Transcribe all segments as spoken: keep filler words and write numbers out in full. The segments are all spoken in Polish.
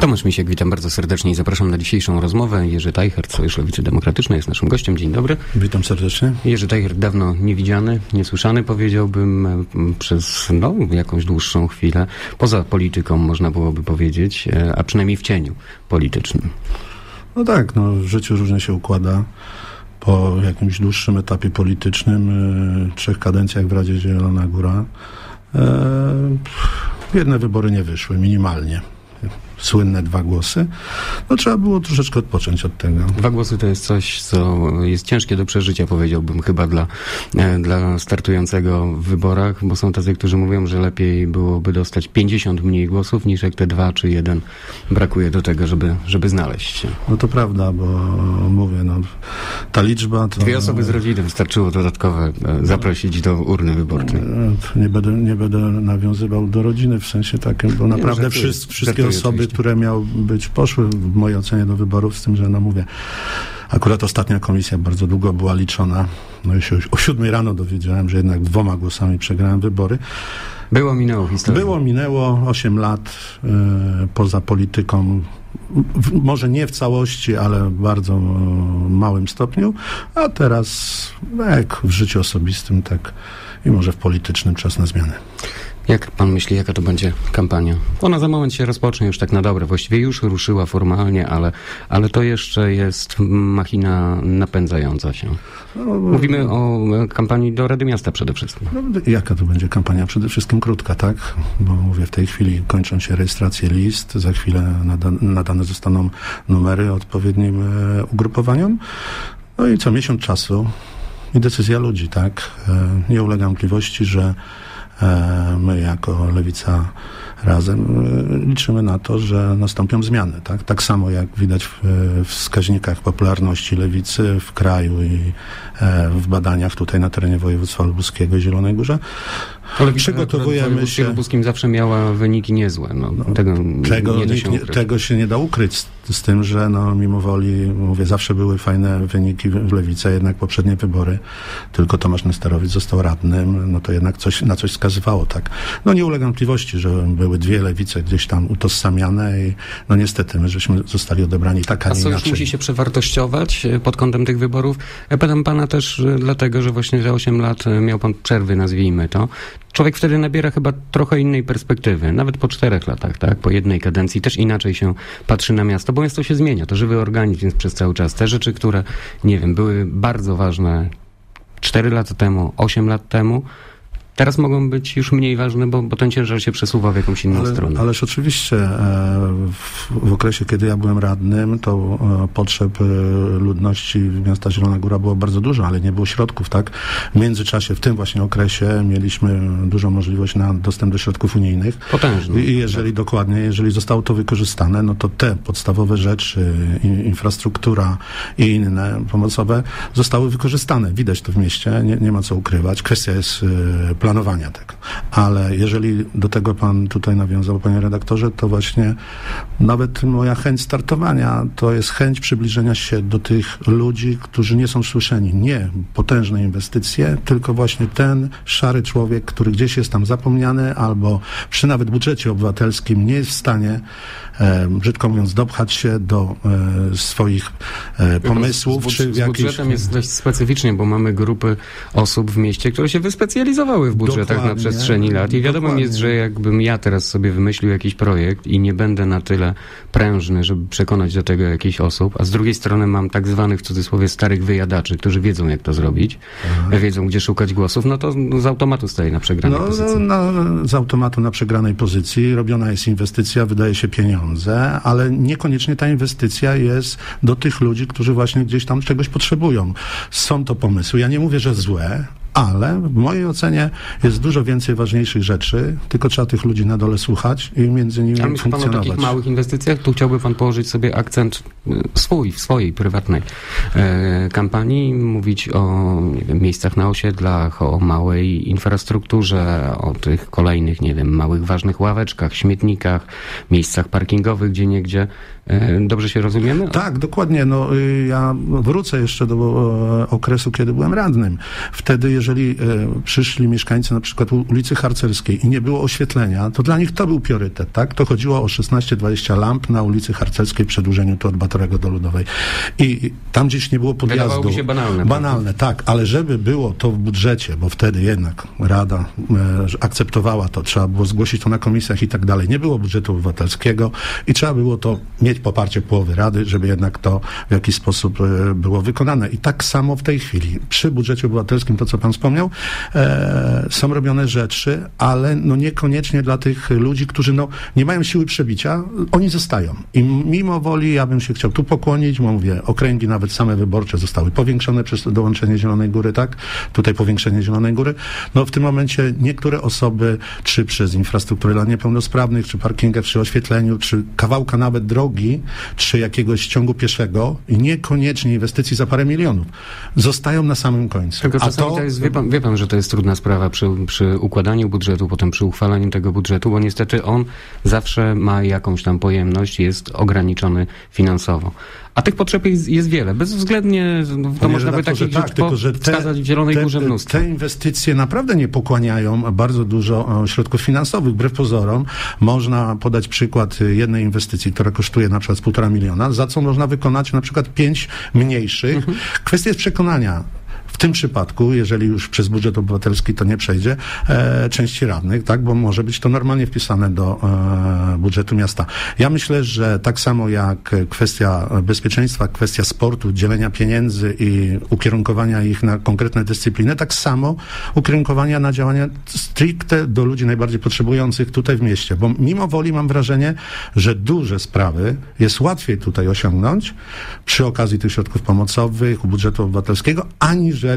Tomasz Misiek, witam bardzo serdecznie i zapraszam na dzisiejszą rozmowę. Jerzy Tajcher, Sojusz Lewicy Demokratycznej jest naszym gościem. Dzień dobry. Witam serdecznie. Jerzy Tajcher dawno niewidziany, niesłyszany, powiedziałbym, przez no, jakąś dłuższą chwilę. Poza polityką można byłoby powiedzieć, a przynajmniej w cieniu politycznym. No tak, no w życiu różnie się układa. Po jakimś dłuższym etapie politycznym, e, trzech kadencjach w Radzie Zielona Góra, e, jedne wybory nie wyszły, minimalnie. Słynne dwa głosy. No trzeba było troszeczkę odpocząć od tego. Dwa głosy to jest coś, co jest ciężkie do przeżycia, powiedziałbym, chyba dla, e, dla startującego w wyborach, bo są tacy, którzy mówią, że lepiej byłoby dostać pięćdziesiąt mniej głosów, niż jak te dwa czy jeden brakuje do tego, żeby, żeby znaleźć się. No to prawda, bo mówię, no ta liczba to... Dwie osoby z rodziny wystarczyło dodatkowe e, zaprosić do urny wyborczej. Nie będę, nie będę nawiązywał do rodziny w sensie takim, bo naprawdę żartuję, wszyscy, wszystkie żartuję, osoby, oczywiście. które miały być, poszły w mojej ocenie do wyborów, z tym, że no mówię, akurat ostatnia komisja bardzo długo była liczona. No i się o siódmej rano dowiedziałem, że jednak dwoma głosami przegrałem wybory. Było, minęło historia. Było, minęło osiem lat y, poza polityką. W, może nie w całości, ale w bardzo y, małym stopniu. A teraz, jak w życiu osobistym, tak i może w politycznym czas na zmianę. Jak pan myśli, jaka to będzie kampania? Ona za moment się rozpocznie już tak na dobre. Właściwie już ruszyła formalnie, ale, ale to jeszcze jest machina napędzająca się. No, Mówimy o kampanii do Rady Miasta przede wszystkim. No, jaka to będzie kampania? Przede wszystkim krótka, tak? Bo mówię, w tej chwili kończą się rejestracje list, za chwilę nada, nadane zostaną numery odpowiednim e, ugrupowaniom. No i co miesiąc czasu i decyzja ludzi, tak? E, nie ulega wątpliwości, że my jako Lewica Razem liczymy na to, że nastąpią zmiany. Tak, tak samo jak widać w, w wskaźnikach popularności Lewicy w kraju i e, w badaniach tutaj na terenie województwa lubuskiego i Zielonej Górze. Przygotowujemy się... W lubuskim zawsze miała wyniki niezłe. No, no, tego tego, nie da nie, się ukryć. tego się nie da ukryć z, z tym, że no, mimo woli, mówię, zawsze były fajne wyniki w, w Lewicy, jednak poprzednie wybory, tylko Tomasz Nesterowicz został radnym, no to jednak coś, na coś wskazywało, tak. No nie ulega wątpliwości, że były dwie Lewice gdzieś tam utożsamiane i no niestety my żeśmy zostali odebrani tak, a nie inaczej. A sojusz musi się przewartościować pod kątem tych wyborów? Ja pytam pana też dlatego, że właśnie za osiem lat miał pan przerwy, nazwijmy to. Człowiek wtedy nabiera chyba trochę innej perspektywy, nawet po czterech latach, tak, po jednej kadencji też inaczej się patrzy na miasto, bo miasto się zmienia, to żywy organizm, więc przez cały czas te rzeczy, które, nie wiem, były bardzo ważne cztery lata temu, osiem lat temu, teraz mogą być już mniej ważne, bo, bo ten ciężar się przesuwa w jakąś inną Ale, stronę. Ależ oczywiście w, w okresie, kiedy ja byłem radnym, to potrzeb ludności miasta Zielona Góra było bardzo dużo, ale nie było środków, tak? W międzyczasie, w tym właśnie okresie mieliśmy dużą możliwość na dostęp do środków unijnych. Potężny. I jeżeli dokładnie, jeżeli zostało to wykorzystane, no to te podstawowe rzeczy, infrastruktura i inne pomocowe zostały wykorzystane. Widać to w mieście, nie, nie ma co ukrywać. Kwestia jest planowania tego. Ale jeżeli do tego pan tutaj nawiązał, panie redaktorze, to właśnie nawet moja chęć startowania to jest chęć przybliżenia się do tych ludzi, którzy nie są słyszeni. Nie potężne inwestycje, tylko właśnie ten szary człowiek, który gdzieś jest tam zapomniany albo przy nawet budżecie obywatelskim nie jest w stanie, e, brzydko mówiąc, dopchać się do e, swoich e, pomysłów. Z, z, czy z jakichś... budżetem jest dość specyficznie, bo mamy grupy osób w mieście, które się wyspecjalizowały w budżetach dokładnie, na przestrzeni lat i wiadomo dokładnie. Jest, że jakbym ja teraz sobie wymyślił jakiś projekt i nie będę na tyle prężny, żeby przekonać do tego jakichś osób, a z drugiej strony mam tak zwanych w cudzysłowie starych wyjadaczy, którzy wiedzą jak to zrobić, Aha. wiedzą gdzie szukać głosów, no to z automatu staje na przegranej no, pozycji. No, no, z automatu na przegranej pozycji robiona jest inwestycja, wydaje się pieniądze, ale niekoniecznie ta inwestycja jest do tych ludzi, którzy właśnie gdzieś tam czegoś potrzebują. Są to pomysły. Ja nie mówię, że złe, ale w mojej ocenie jest dużo więcej ważniejszych rzeczy, tylko trzeba tych ludzi na dole słuchać i między nimi Ale myśli funkcjonować. pan o takich małych inwestycjach? Tu chciałby pan położyć sobie akcent swój, w swojej prywatnej e, kampanii, mówić o nie wiem, miejscach na osiedlach, o małej infrastrukturze, o tych kolejnych, nie wiem, małych, ważnych ławeczkach, śmietnikach, miejscach parkingowych, gdzieniegdzie. E, dobrze się rozumiemy? Tak, dokładnie. No, ja wrócę jeszcze do okresu, kiedy byłem radnym. Wtedy, jeżeli jeżeli e, przyszli mieszkańcy na przykład ulicy Harcerskiej i nie było oświetlenia, to dla nich to był priorytet, tak? To chodziło o szesnaście dwadzieścia lamp na ulicy Harcerskiej, przedłużeniu tu od Batorego do Ludowej. I tam gdzieś nie było podjazdu. Wydawałoby się banalne. Banalne, tak, ale żeby było to w budżecie, bo wtedy jednak Rada e, akceptowała to, trzeba było zgłosić to na komisjach i tak dalej. Nie było budżetu obywatelskiego i trzeba było to mieć poparcie połowy Rady, żeby jednak to w jakiś sposób e, było wykonane. I tak samo w tej chwili. Przy budżecie obywatelskim, to co pan wspomniał, e, są robione rzeczy, ale no niekoniecznie dla tych ludzi, którzy no nie mają siły przebicia, oni zostają. I mimo woli ja bym się chciał tu pokłonić, bo mówię, okręgi nawet same wyborcze zostały powiększone przez dołączenie Zielonej Góry, tak? Tutaj powiększenie Zielonej Góry. No w tym momencie niektóre osoby, czy przez infrastrukturę dla niepełnosprawnych, czy parkingę przy oświetleniu, czy kawałka nawet drogi, czy jakiegoś ciągu pieszego i niekoniecznie inwestycji za parę milionów, zostają na samym końcu. Tylko A czasami to, to jest, wie pan, wie pan, że to jest trudna sprawa przy, przy układaniu budżetu, potem przy uchwalaniu tego budżetu, bo niestety on zawsze ma jakąś tam pojemność, jest ograniczony finansowo. A tych potrzeb jest, jest wiele. Bezwzględnie, no, to Panie można by takich tak, rzeczy tylko, po, że te, wskazać w Zielonej te, Górze mnóstwo. Te inwestycje naprawdę nie pochłaniają bardzo dużo o, środków finansowych. Wbrew pozorom można podać przykład jednej inwestycji, która kosztuje na przykład z półtora miliona, za co można wykonać na przykład pięć mniejszych. Mhm. Kwestia jest przekonania. W tym przypadku, jeżeli już przez budżet obywatelski to nie przejdzie, e, części radnych, tak, bo może być to normalnie wpisane do e, budżetu miasta. Ja myślę, że tak samo jak kwestia bezpieczeństwa, kwestia sportu, dzielenia pieniędzy i ukierunkowania ich na konkretne dyscypliny, tak samo ukierunkowania na działania stricte do ludzi najbardziej potrzebujących tutaj w mieście, bo mimo woli mam wrażenie, że duże sprawy jest łatwiej tutaj osiągnąć przy okazji tych środków pomocowych, budżetu obywatelskiego, aniżeli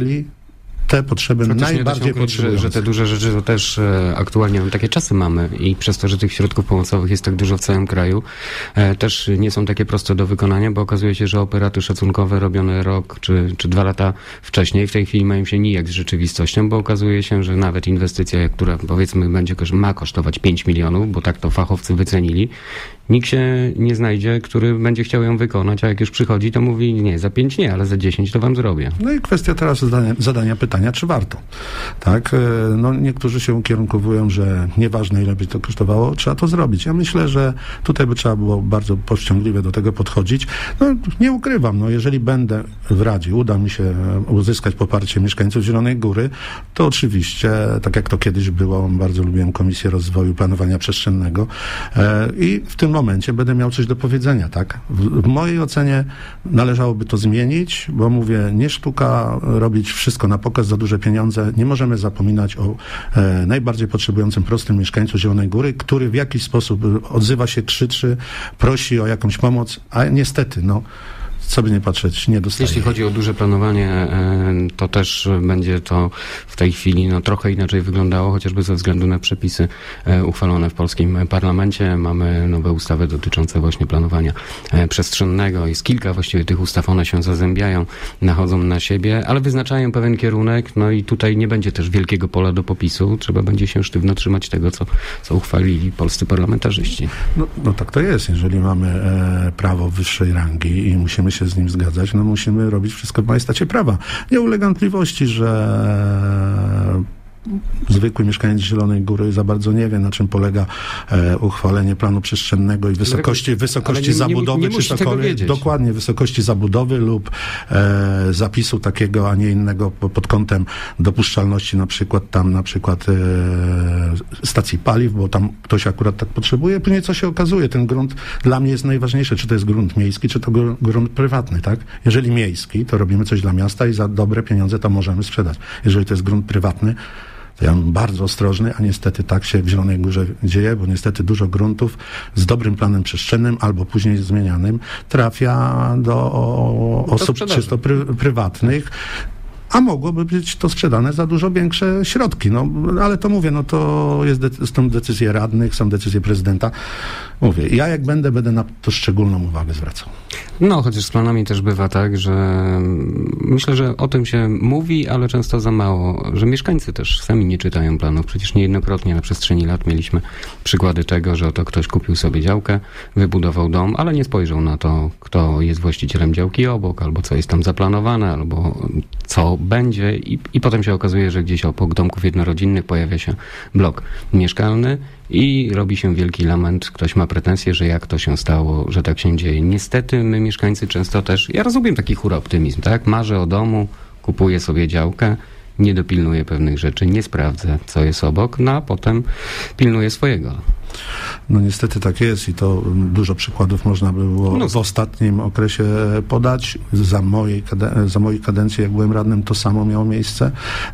te potrzeby Chociaż najbardziej potrzebujące. Że, że te duże rzeczy to też e, aktualnie takie czasy mamy i przez to, że tych środków pomocowych jest tak dużo w całym kraju, e, też nie są takie proste do wykonania, bo okazuje się, że operaty szacunkowe robione rok czy, czy dwa lata wcześniej w tej chwili mają się nijak z rzeczywistością, bo okazuje się, że nawet inwestycja, która powiedzmy będzie ma kosztować pięć milionów, bo tak to fachowcy wycenili, nikt się nie znajdzie, który będzie chciał ją wykonać, a jak już przychodzi, to mówi nie, za pięć nie, ale za dziesięć to wam zrobię. No i kwestia teraz zadania, zadania pytania, czy warto. Tak, no niektórzy się ukierunkowują, że nieważne ile by to kosztowało, trzeba to zrobić. Ja myślę, że tutaj by trzeba było bardzo powściągliwie do tego podchodzić. No nie ukrywam, no jeżeli będę w Radzie, uda mi się uzyskać poparcie mieszkańców Zielonej Góry, to oczywiście, tak jak to kiedyś było, bardzo lubiłem Komisję Rozwoju Planowania Przestrzennego e, i w tym momencie będę miał coś do powiedzenia, tak? W, w mojej ocenie należałoby to zmienić, bo mówię, nie sztuka robić wszystko na pokaz za duże pieniądze. Nie możemy zapominać o e, najbardziej potrzebującym prostym mieszkańcu Zielonej Góry, który w jakiś sposób odzywa się, krzyczy, prosi o jakąś pomoc, a niestety, no, co by nie patrzeć, nie dostaje. Jeśli chodzi o duże planowanie, to też będzie to w tej chwili no, trochę inaczej wyglądało, chociażby ze względu na przepisy uchwalone w polskim parlamencie. Mamy nowe ustawy dotyczące właśnie planowania przestrzennego. Jest kilka właściwie tych ustaw, one się zazębiają, nachodzą na siebie, ale wyznaczają pewien kierunek, no i tutaj nie będzie też wielkiego pola do popisu. Trzeba będzie się sztywno trzymać tego, co, co uchwalili polscy parlamentarzyści. No, no tak to jest. Jeżeli mamy e, prawo wyższej rangi i musimy się z nim zgadzać, no musimy robić wszystko w majestacie prawa. Nie ulega wątpliwości, że zwykły mieszkaniec Zielonej Góry za bardzo nie wie, na czym polega e, uchwalenie planu przestrzennego i wysokości, wysokości nie, zabudowy, nie, nie czy cokolwiek. Dokładnie, wysokości zabudowy lub e, zapisu takiego, a nie innego pod kątem dopuszczalności, na przykład tam na przykład e, stacji paliw, bo tam ktoś akurat tak potrzebuje. Później co się okazuje? Ten grunt dla mnie jest najważniejszy, czy to jest grunt miejski, czy to grunt prywatny, tak? Jeżeli miejski, to robimy coś dla miasta i za dobre pieniądze to możemy sprzedać. Jeżeli to jest grunt prywatny, to ja bym bardzo ostrożny, a niestety tak się w Zielonej Górze dzieje, bo niestety dużo gruntów z dobrym planem przestrzennym albo później zmienianym trafia do osób czysto pry, prywatnych. A mogłoby być to sprzedane za dużo większe środki. No, ale to mówię, no to jest de- są decyzje radnych, są decyzje prezydenta. Mówię, ja jak będę, będę na to szczególną uwagę zwracał. No, chociaż z planami też bywa tak, że myślę, że o tym się mówi, ale często za mało, że mieszkańcy też sami nie czytają planów. Przecież niejednokrotnie na przestrzeni lat mieliśmy przykłady tego, że oto ktoś kupił sobie działkę, wybudował dom, ale nie spojrzał na to, kto jest właścicielem działki obok, albo co jest tam zaplanowane, albo co będzie i, i potem się okazuje, że gdzieś obok domków jednorodzinnych pojawia się blok mieszkalny i robi się wielki lament. Ktoś ma pretensje, że jak to się stało, że tak się dzieje. Niestety my mieszkańcy często też, ja rozumiem taki huraoptymizm, tak? Marzę o domu, kupuję sobie działkę, nie dopilnuję pewnych rzeczy, nie sprawdzę, co jest obok, no a potem pilnuję swojego. No niestety tak jest i to dużo przykładów można było no. w ostatnim okresie podać. Za mojej, za mojej kadencji, jak byłem radnym, to samo miało miejsce.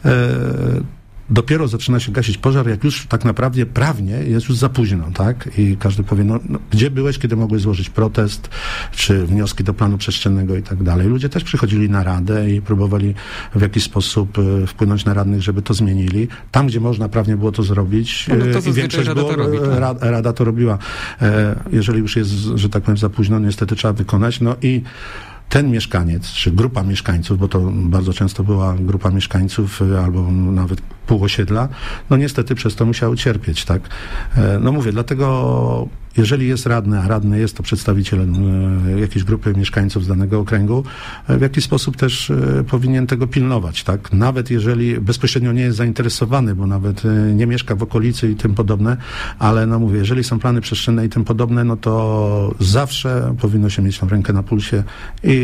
E- Dopiero zaczyna się gasić pożar, jak już tak naprawdę prawnie jest już za późno, tak? I każdy powie, no, no gdzie byłeś, kiedy mogłeś złożyć protest, czy wnioski do planu przestrzennego i tak dalej. Ludzie też przychodzili na radę i próbowali w jakiś sposób y, wpłynąć na radnych, żeby to zmienili. Tam, gdzie można prawnie było to zrobić, no, no to i większość rada, było, to robi, tak? rada, rada to robiła. E, jeżeli już jest, że tak powiem, za późno, niestety trzeba wykonać. No i ten mieszkaniec, czy grupa mieszkańców, bo to bardzo często była grupa mieszkańców, albo nawet pół osiedla, no niestety przez to musiał cierpieć, tak? No mówię, dlatego jeżeli jest radny, a radny jest to przedstawiciel jakiejś grupy mieszkańców z danego okręgu, w jakiś sposób też powinien tego pilnować, tak? Nawet jeżeli bezpośrednio nie jest zainteresowany, bo nawet nie mieszka w okolicy i tym podobne, ale no mówię, jeżeli są plany przestrzenne i tym podobne, no to zawsze powinno się mieć tą rękę na pulsie i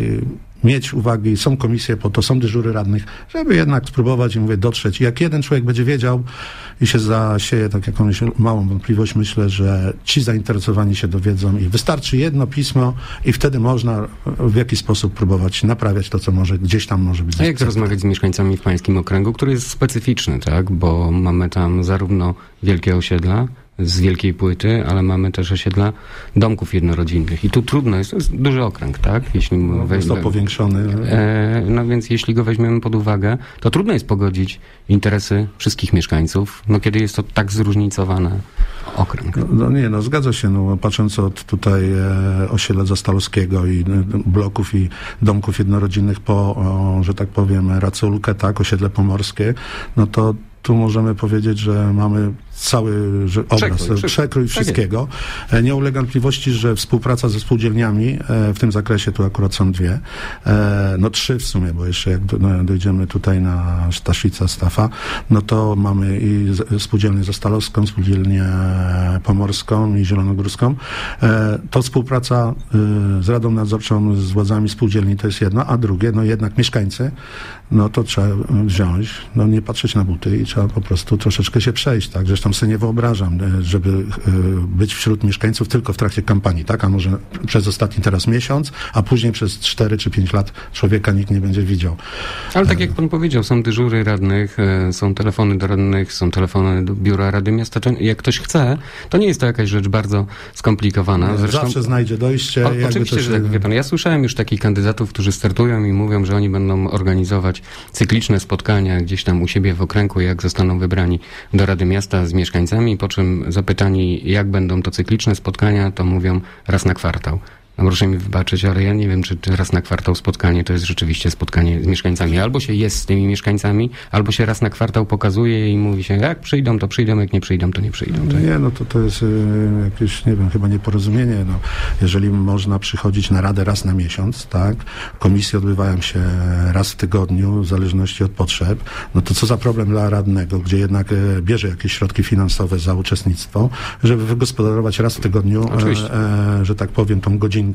mieć uwagi, są komisje po to, są dyżury radnych, żeby jednak spróbować i mówię, dotrzeć. I jak jeden człowiek będzie wiedział i się zasieje tak jakąś małą wątpliwość, myślę, że ci zainteresowani się dowiedzą i wystarczy jedno pismo i wtedy można w jakiś sposób próbować naprawiać to, co może gdzieś tam może być. A jak rozmawiać z mieszkańcami w pańskim okręgu, który jest specyficzny, tak? Bo mamy tam zarówno wielkie osiedla, z wielkiej płyty, ale mamy też osiedla domków jednorodzinnych. I tu trudno jest, to jest duży okręg, tak? Jeśli no, weź, jest to powiększony. E, no więc jeśli go weźmiemy pod uwagę, to trudno jest pogodzić interesy wszystkich mieszkańców, no kiedy jest to tak zróżnicowane okręg. No, no nie, no zgadza się, no patrząc od tutaj e, osiedla Zastalowskiego i e, bloków i domków jednorodzinnych po, o, że tak powiem, Raculkę, tak, osiedle pomorskie, no to tu możemy powiedzieć, że mamy cały że obraz, przekrój, przekrój wszystkiego. Tak nie ulega wątpliwości, że współpraca ze spółdzielniami w tym zakresie tu akurat są dwie, no trzy w sumie, bo jeszcze jak dojdziemy tutaj na Staszica, Stafa, no to mamy i spółdzielnię Zastalowską, spółdzielnię pomorską i zielonogórską. To współpraca z Radą Nadzorczą, z władzami spółdzielni to jest jedno, a drugie, no jednak mieszkańcy, no to trzeba wziąć, no nie patrzeć na buty i trzeba po prostu troszeczkę się przejść, tak? Zresztą sobie nie wyobrażam, żeby być wśród mieszkańców tylko w trakcie kampanii, tak? A może przez ostatni teraz miesiąc, a później przez cztery czy pięć lat człowieka nikt nie będzie widział. Ale tak jak pan powiedział, są dyżury radnych, są telefony do radnych, są telefony do biura Rady Miasta. Jak ktoś chce, to nie jest to jakaś rzecz bardzo skomplikowana. Zresztą, zawsze znajdzie dojście. O, oczywiście, że tak, wie pan. Ja słyszałem już takich kandydatów, którzy startują i mówią, że oni będą organizować cykliczne spotkania gdzieś tam u siebie w okręgu, jak zostaną wybrani do Rady Miasta z mieszkańcami, po czym zapytani, jak będą to cykliczne spotkania, to mówią raz na kwartał. No proszę mi wybaczyć, ale ja nie wiem, czy, czy raz na kwartał spotkanie to jest rzeczywiście spotkanie z mieszkańcami. Albo się jest z tymi mieszkańcami, albo się raz na kwartał pokazuje i mówi się, jak przyjdą, to przyjdą, jak nie przyjdą, to nie przyjdą. Tak? Nie, no to to jest y, jakieś, nie wiem, chyba nieporozumienie. No, jeżeli można przychodzić na radę raz na miesiąc, tak, komisje odbywają się raz w tygodniu, w zależności od potrzeb, no to co za problem dla radnego, gdzie jednak y, bierze jakieś środki finansowe za uczestnictwo, żeby wygospodarować raz w tygodniu, e, e, że tak powiem, tą godzinę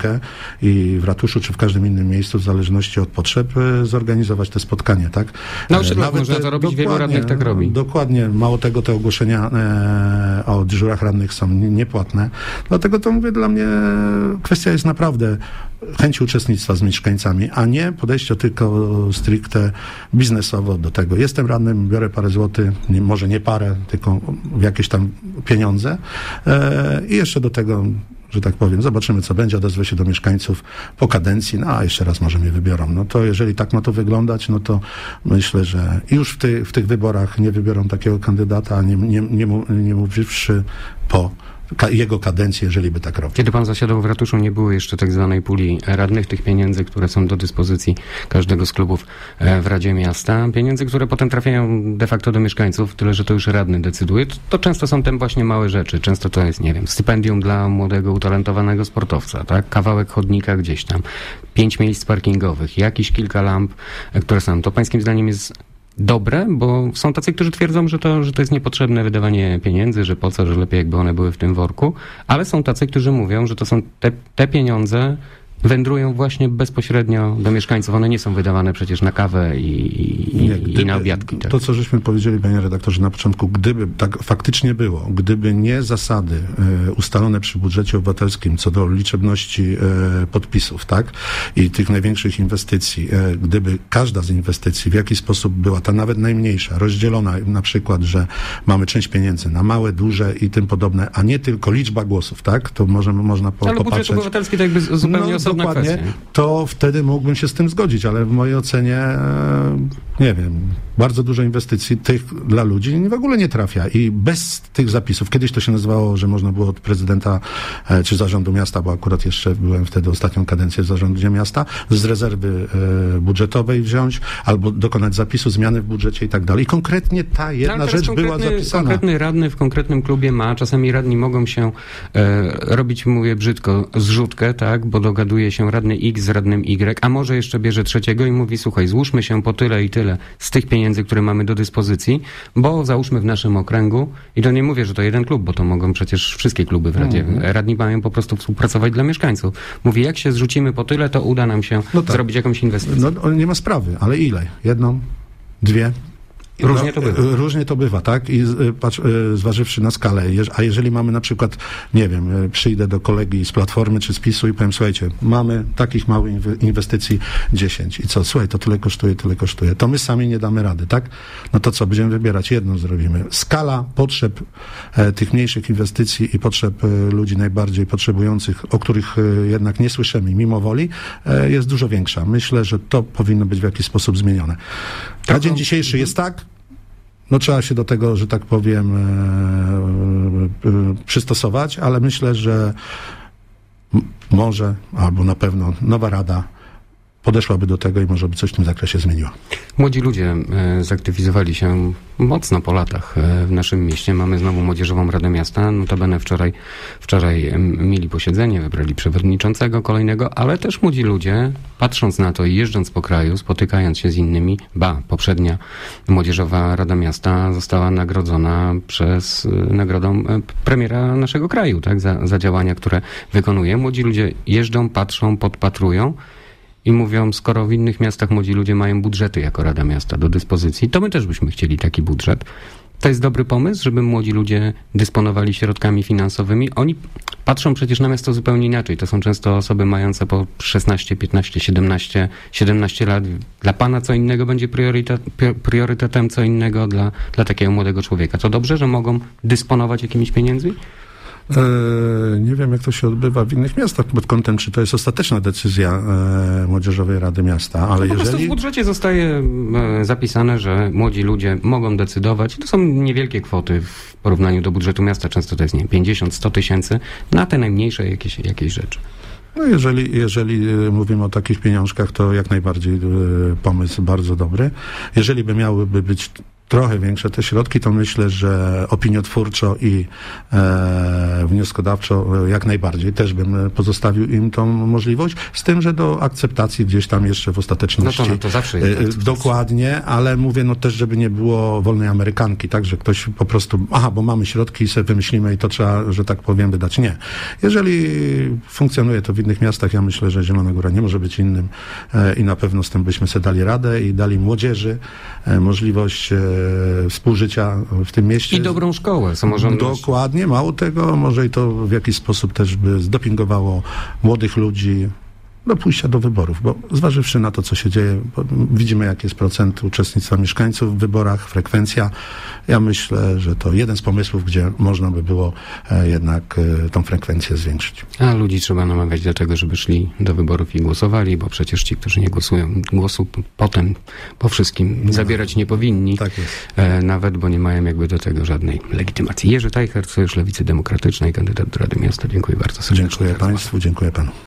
i w ratuszu, czy w każdym innym miejscu, w zależności od potrzeb, zorganizować te spotkanie, tak? Na osiedlach można to robić, wielu radnych tak robi. Dokładnie. Mało tego, te ogłoszenia e, o dyżurach radnych są niepłatne. Dlatego to mówię, dla mnie kwestia jest naprawdę chęci uczestnictwa z mieszkańcami, a nie podejście tylko stricte biznesowo do tego. Jestem radnym, biorę parę złotych, nie, może nie parę, tylko jakieś tam pieniądze e, i jeszcze do tego, że tak powiem, zobaczymy, co będzie, odezwę się do mieszkańców po kadencji, no a jeszcze raz może mnie wybiorą. No to jeżeli tak ma to wyglądać, no to myślę, że już w, ty, w tych wyborach nie wybiorą takiego kandydata, a nie, nie, nie, nie mówiwszy po ka- jego kadencji, jeżeli by tak robił. Kiedy pan zasiadał w ratuszu, nie było jeszcze tak zwanej puli radnych, tych pieniędzy, które są do dyspozycji każdego z klubów w Radzie Miasta. Pieniędzy, które potem trafiają de facto do mieszkańców, tyle, że to już radny decyduje. To często są te właśnie małe rzeczy. Często to jest, nie wiem, stypendium dla młodego, utalentowanego sportowca, tak? Kawałek chodnika gdzieś tam, pięć miejsc parkingowych, jakieś kilka lamp, które są. To pańskim zdaniem jest dobre, bo są tacy, którzy twierdzą, że to, że to jest niepotrzebne wydawanie pieniędzy, że po co, że lepiej jakby one były w tym worku, ale są tacy, którzy mówią, że to są te, te pieniądze wędrują właśnie bezpośrednio do mieszkańców. One nie są wydawane przecież na kawę i, i, nie, gdyby, i na obiadki. Tak? To, co żeśmy powiedzieli, panie redaktorze, na początku, gdyby tak faktycznie było, gdyby nie zasady e, ustalone przy budżecie obywatelskim co do liczebności e, podpisów, tak, i tych największych inwestycji, e, gdyby każda z inwestycji w jakiś sposób była, ta nawet najmniejsza, rozdzielona na przykład, że mamy część pieniędzy na małe, duże i tym podobne, a nie tylko liczba głosów, tak, to możemy, można po, ale popatrzeć. budżet obywatelski to jakby zupełnie no, osobna dokładnie, kwestia. To wtedy mógłbym się z tym zgodzić, ale w mojej ocenie, e, nie wiem, bardzo dużo inwestycji tych dla ludzi w ogóle nie trafia i bez tych zapisów, kiedyś to się nazywało, że można było od prezydenta e, czy zarządu miasta, bo akurat jeszcze byłem wtedy ostatnią kadencję w zarządzie miasta, z rezerwy e, budżetowej wziąć albo dokonać zapisu, zmiany w budżecie i tak dalej. I konkretnie ta jedna no, rzecz była zapisana. Konkretny radny w konkretnym klubie ma, czasami radni mogą się e, robić, mówię brzydko, zrzutkę, tak, bo dogaduje się radny X z radnym Y, a może jeszcze bierze trzeciego i mówi, słuchaj, złóżmy się po tyle i tyle z tych pieniędzy, które mamy do dyspozycji, bo załóżmy w naszym okręgu, i to nie mówię, że to jeden klub, bo to mogą przecież wszystkie kluby w Radzie. Mm. Radni mają po prostu współpracować dla mieszkańców. Mówi, jak się zrzucimy po tyle, to uda nam się no tak. zrobić jakąś inwestycję. No nie ma sprawy, ale ile? Jedną? Dwie? Różnie to bywa. Różnie to bywa, tak? I patrz, zważywszy na skalę, a jeżeli mamy na przykład, nie wiem, przyjdę do kolegi z Platformy czy z PiSu i powiem, słuchajcie, mamy takich małych inwestycji dziesięć i co, słuchaj, to tyle kosztuje, tyle kosztuje, to my sami nie damy rady, tak? No to co, będziemy wybierać, jedną zrobimy. Skala potrzeb e, tych mniejszych inwestycji i potrzeb e, ludzi najbardziej potrzebujących, o których e, jednak nie słyszymy mimo woli, e, jest dużo większa. Myślę, że to powinno być w jakiś sposób zmienione. Na dzień dzisiejszy jest tak, no trzeba się do tego, że tak powiem, e, e, przystosować, ale myślę, że m- może, albo na pewno nowa rada podeszłaby do tego i może by coś w tym zakresie zmieniła. Młodzi ludzie e, zaktywizowali się mocno po latach e, w naszym mieście. Mamy znowu Młodzieżową Radę Miasta. Notabene wczoraj, wczoraj e, mieli posiedzenie, wybrali przewodniczącego kolejnego, ale też młodzi ludzie, patrząc na to i jeżdżąc po kraju, spotykając się z innymi, ba, poprzednia Młodzieżowa Rada Miasta została nagrodzona przez e, nagrodą e, premiera naszego kraju, tak, za, za działania, które wykonuje. Młodzi ludzie jeżdżą, patrzą, podpatrują i mówią, skoro w innych miastach młodzi ludzie mają budżety jako Rada Miasta do dyspozycji, to my też byśmy chcieli taki budżet. To jest dobry pomysł, żeby młodzi ludzie dysponowali środkami finansowymi. Oni patrzą przecież na miasto zupełnie inaczej. To są często osoby mające po szesnaście, piętnaście, siedemnaście, siedemnaście lat. Dla pana co innego będzie priorytet, priorytetem, co innego dla, dla takiego młodego człowieka. To dobrze, że mogą dysponować jakimiś pieniędzmi? E, nie wiem, jak to się odbywa w innych miastach pod kątem, czy to jest ostateczna decyzja e, Młodzieżowej Rady Miasta, ale no, po jeżeli... prostu w budżecie zostaje e, zapisane, że młodzi ludzie mogą decydować. To są niewielkie kwoty w porównaniu do budżetu miasta. Często to jest, nie wiem, pięćdziesiąt, sto tysięcy na te najmniejsze jakieś, jakieś rzeczy. No jeżeli, jeżeli mówimy o takich pieniążkach, to jak najbardziej e, pomysł bardzo dobry. Jeżeli by miałyby być trochę większe te środki, to myślę, że opiniotwórczo i e, wnioskodawczo jak najbardziej też bym pozostawił im tą możliwość, z tym, że do akceptacji gdzieś tam jeszcze w ostateczności. No to, no to zawsze jest e, dokładnie, ale mówię no też, żeby nie było wolnej amerykanki, tak, że ktoś po prostu, aha, bo mamy środki i sobie wymyślimy i to trzeba, że tak powiem, wydać. Nie. Jeżeli funkcjonuje to w innych miastach, ja myślę, że Zielona Góra nie może być innym e, i na pewno z tym byśmy sobie dali radę i dali młodzieży e, możliwość e, współżycia w tym mieście. I dobrą szkołę, samorządność. Dokładnie, mało tego, może i to w jakiś sposób też by zdopingowało młodych ludzi do pójścia do wyborów, bo zważywszy na to, co się dzieje, widzimy, jaki jest procent uczestnictwa mieszkańców w wyborach, frekwencja. Ja myślę, że to jeden z pomysłów, gdzie można by było e, jednak e, tą frekwencję zwiększyć. A ludzi trzeba namawiać do tego, żeby szli do wyborów i głosowali, bo przecież ci, którzy nie głosują, głosu potem po wszystkim nie zabierać nie powinni. Tak jest. E, nawet, bo nie mają jakby do tego żadnej legitymacji. Jerzy Tajcher, Sojusz Lewicy Demokratycznej, kandydat do Rady Miasta. Dziękuję bardzo serdecznie. Dziękuję Państwu, dziękuję Panu.